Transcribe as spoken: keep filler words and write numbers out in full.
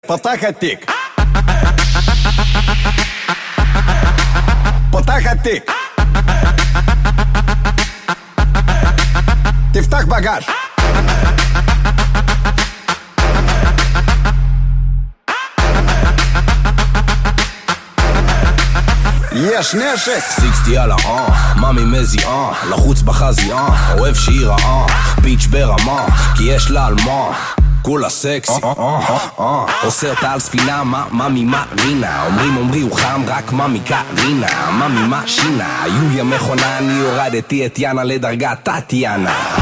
פתח התיק פתח התיק תפתח בגש יש נשק סיקסטי על האן, ממי מזיעה לחוץ בחזייה, אוהב שהיא רעה ביץ' ברמה, כי יש לה על מה כולה סקסי עושה אותה על ספינה, ממי מרינה אומרים אומרי הוא חם, רק ממי קרינה ממי משינה, יוליה מכונה, אני הורדתי את יאנה לדרגת טטיאנה